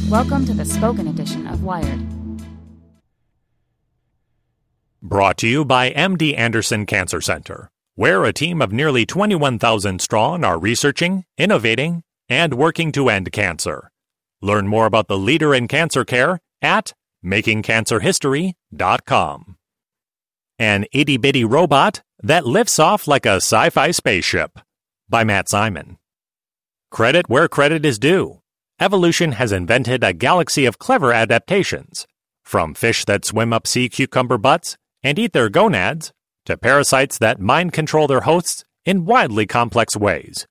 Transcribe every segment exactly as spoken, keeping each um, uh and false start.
Welcome to the spoken edition of Wired. Brought to you by M D Anderson Cancer Center, where a team of nearly twenty-one thousand strong are researching, innovating, and working to end cancer. Learn more about the leader in cancer care at making cancer history dot com. An itty-bitty robot that lifts off like a sci-fi spaceship by Matt Simon. Credit where credit is due. Evolution has invented a galaxy of clever adaptations, from fish that swim up sea cucumber butts and eat their gonads, to parasites that mind control their hosts in wildly complex ways.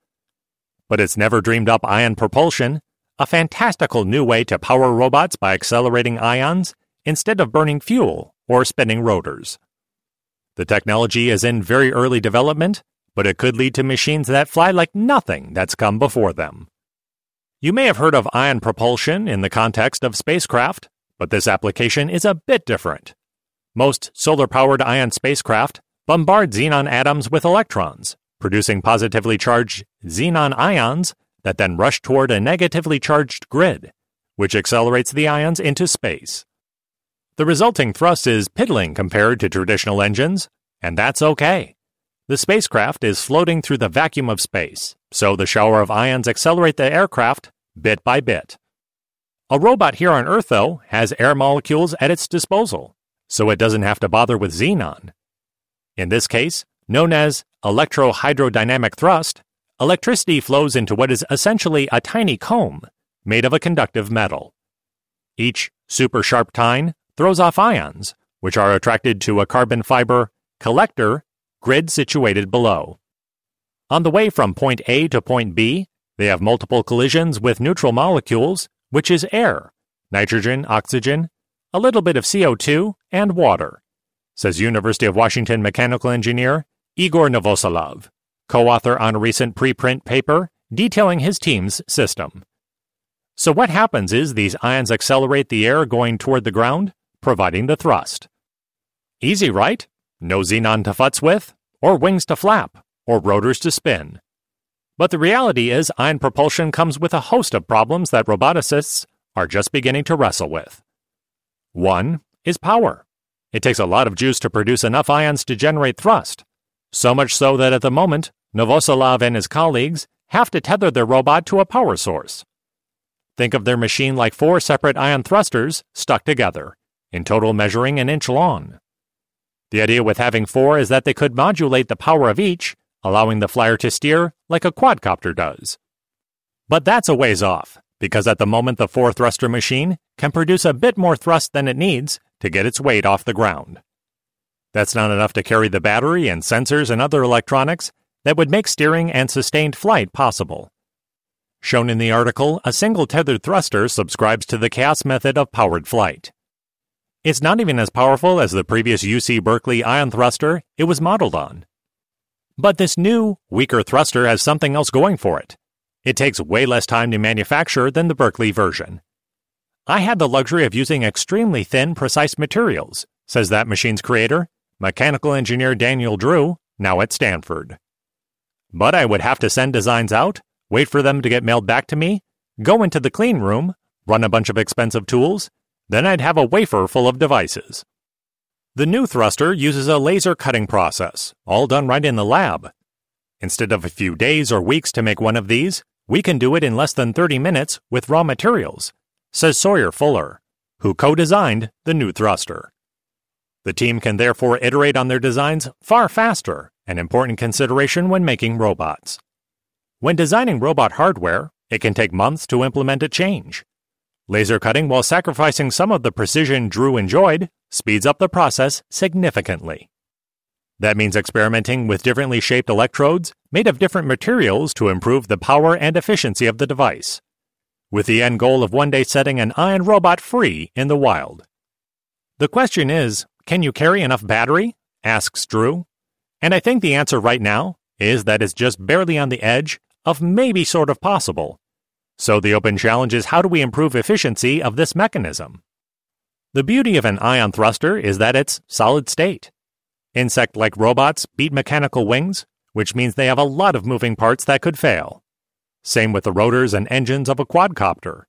But it's never dreamed up ion propulsion, a fantastical new way to power robots by accelerating ions instead of burning fuel or spinning rotors. The technology is in very early development, but it could lead to machines that fly like nothing that's come before them. You may have heard of ion propulsion in the context of spacecraft, but this application is a bit different. Most solar-powered ion spacecraft bombard xenon atoms with electrons, producing positively charged xenon ions that then rush toward a negatively charged grid, which accelerates the ions into space. The resulting thrust is piddling compared to traditional engines, and that's okay. The spacecraft is floating through the vacuum of space, so the shower of ions accelerate the aircraft bit by bit. A robot here on Earth, though, has air molecules at its disposal, so it doesn't have to bother with xenon. In this case, known as electrohydrodynamic thrust, electricity flows into what is essentially a tiny comb made of a conductive metal. Each super-sharp tine throws off ions, which are attracted to a carbon fiber collector grid situated below. On the way from point A to point B, they have multiple collisions with neutral molecules, which is air, nitrogen, oxygen, a little bit of C O two, and water, says University of Washington mechanical engineer Igor Novoselov, co-author on a recent preprint paper detailing his team's system. So what happens is these ions accelerate the air going toward the ground, providing the thrust. Easy, right? No xenon to futz with, or wings to flap, or rotors to spin. But the reality is ion propulsion comes with a host of problems that roboticists are just beginning to wrestle with. One is power. It takes a lot of juice to produce enough ions to generate thrust, so much so that at the moment, Novoselov and his colleagues have to tether their robot to a power source. Think of their machine like four separate ion thrusters stuck together, in total measuring an inch long. The idea with having four is that they could modulate the power of each, allowing the flyer to steer like a quadcopter does. But that's a ways off, because at the moment the four-thruster machine can produce a bit more thrust than it needs to get its weight off the ground. That's not enough to carry the battery and sensors and other electronics that would make steering and sustained flight possible. Shown in the article, a single tethered thruster subscribes to the chaos method of powered flight. It's not even as powerful as the previous U C Berkeley ion thruster it was modeled on. But this new, weaker thruster has something else going for it. It takes way less time to manufacture than the Berkeley version. I had the luxury of using extremely thin, precise materials, says that machine's creator, mechanical engineer Daniel Drew, now at Stanford. But I would have to send designs out, wait for them to get mailed back to me, go into the clean room, run a bunch of expensive tools, then I'd have a wafer full of devices. The new thruster uses a laser cutting process, all done right in the lab. Instead of a few days or weeks to make one of these, we can do it in less than thirty minutes with raw materials, says Sawyer Fuller, who co-designed the new thruster. The team can therefore iterate on their designs far faster, an important consideration when making robots. When designing robot hardware, it can take months to implement a change. Laser cutting, while sacrificing some of the precision Drew enjoyed, speeds up the process significantly. That means experimenting with differently shaped electrodes made of different materials to improve the power and efficiency of the device, with the end goal of one day setting an ion robot free in the wild. The question is, can you carry enough battery? Asks Drew. And I think the answer right now is that it's just barely on the edge of maybe sort of possible. So the open challenge is, how do we improve efficiency of this mechanism? The beauty of an ion thruster is that it's solid state. Insect-like robots beat mechanical wings, which means they have a lot of moving parts that could fail. Same with the rotors and engines of a quadcopter.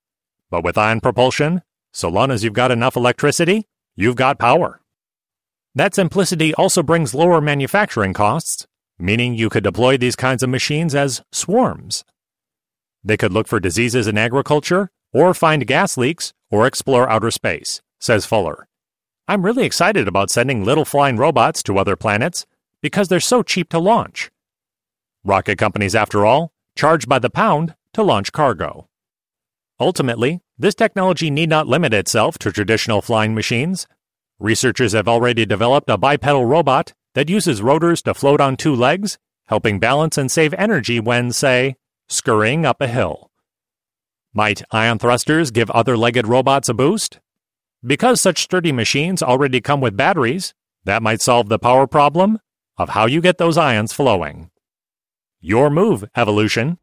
But with ion propulsion, so long as you've got enough electricity, you've got power. That simplicity also brings lower manufacturing costs, meaning you could deploy these kinds of machines as swarms. They could look for diseases in agriculture, or find gas leaks, or explore outer space, says Fuller. I'm really excited about sending little flying robots to other planets because they're so cheap to launch. Rocket companies, after all, charge by the pound to launch cargo. Ultimately, this technology need not limit itself to traditional flying machines. Researchers have already developed a bipedal robot that uses rotors to float on two legs, helping balance and save energy when, say, scurrying up a hill. Might ion thrusters give other legged robots a boost? Because such sturdy machines already come with batteries, that might solve the power problem of how you get those ions flowing. Your move, evolution.